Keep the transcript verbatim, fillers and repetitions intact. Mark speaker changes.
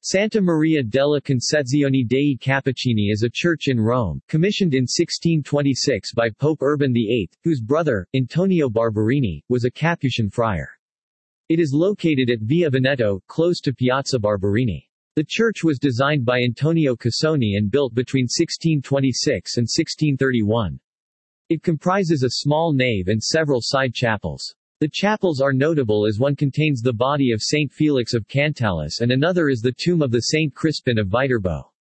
Speaker 1: Santa Maria della Concezione dei Cappuccini is a church in Rome, commissioned in sixteen twenty-six by Pope Urban the eighth, whose brother, Antonio Barberini, was a Capuchin friar. It is located at Via Veneto, close to Piazza Barberini. The church was designed by Antonio Cassoni and built between sixteen twenty-six and sixteen thirty-one. It comprises a small nave and several side chapels. The chapels are notable as one contains the body of Saint Felix of Cantalis and another is the tomb of the Saint Crispin of Viterbo.